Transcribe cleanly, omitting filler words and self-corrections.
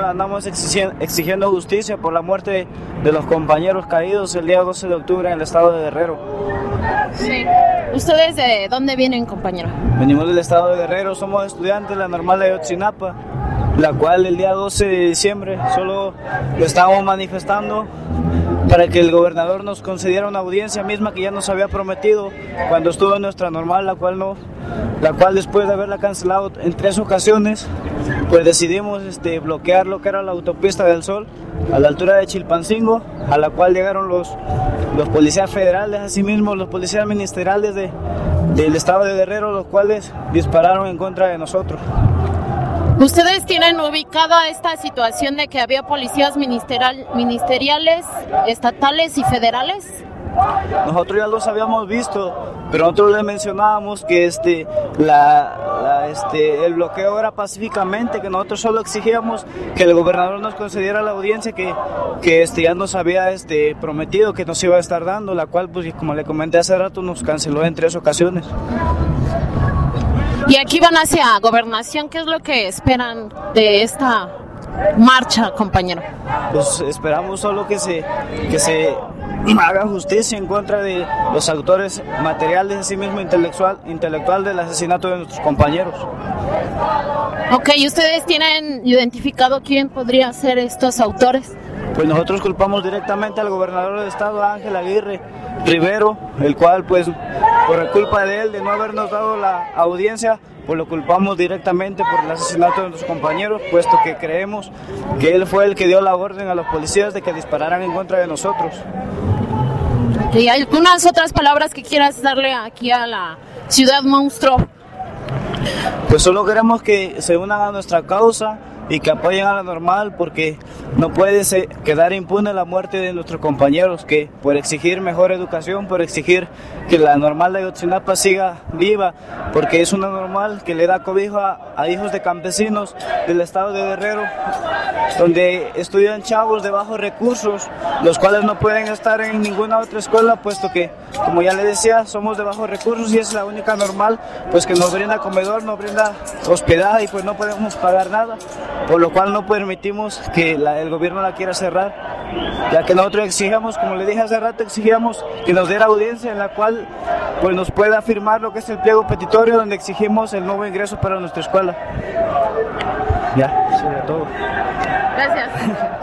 normal andamos exigiendo justicia por la muerte de los compañeros caídos el día 12 de octubre en el estado de Guerrero. Sí. ¿Ustedes de dónde vienen, compañero? Venimos del estado de Guerrero, somos estudiantes de la normal de Ayotzinapa, la cual el día 12 de diciembre solo lo estábamos manifestando para que el gobernador nos concediera una audiencia misma que ya nos había prometido cuando estuvo en nuestra normal, la cual después de haberla cancelado en 3 ocasiones, pues decidimos bloquear lo que era la autopista del Sol a la altura de Chilpancingo, a la cual llegaron los policías federales, asimismo los policías ministeriales del estado de Guerrero, los cuales dispararon en contra de nosotros. ¿Ustedes tienen ubicada esta situación de que había policías ministeriales, estatales y federales? Nosotros ya los habíamos visto, pero nosotros les mencionábamos que el bloqueo era pacíficamente, que nosotros solo exigíamos que el gobernador nos concediera la audiencia que ya nos había prometido que nos iba a estar dando, la cual, pues como le comenté hace rato, nos canceló en 3 ocasiones. Y aquí van hacia Gobernación, ¿qué es lo que esperan de esta marcha, compañero? Pues esperamos solo que se haga justicia en contra de los autores materiales, así mismo intelectual del asesinato de nuestros compañeros. Ok, ¿y ustedes tienen identificado quién podría ser estos autores? Pues nosotros culpamos directamente al gobernador del estado, Ángel Aguirre Rivero, el cual, pues, por culpa de él, de no habernos dado la audiencia, pues lo culpamos directamente por el asesinato de nuestros compañeros, puesto que creemos que él fue el que dio la orden a los policías de que dispararan en contra de nosotros. ¿Y algunas otras palabras que quieras darle aquí a la ciudad monstruo? Pues solo queremos que se unan a nuestra causa y que apoyen a la normal, porque no puede quedar impune la muerte de nuestros compañeros, que por exigir mejor educación, por exigir que la normal de Ayotzinapa siga viva, porque es una normal que le da cobijo a hijos de campesinos del estado de Guerrero, donde estudian chavos de bajos recursos, los cuales no pueden estar en ninguna otra escuela, puesto que, como ya le decía, somos de bajos recursos y es la única normal pues que nos brinda comedor, nos brinda hospedaje y pues no podemos pagar nada, por lo cual no permitimos que el gobierno la quiera cerrar, ya que nosotros exigíamos, como le dije hace rato, exigíamos que nos diera audiencia en la cual pues nos pueda firmar lo que es el pliego petitorio, donde exigimos el nuevo ingreso para nuestra escuela. Ya, sería todo. Gracias.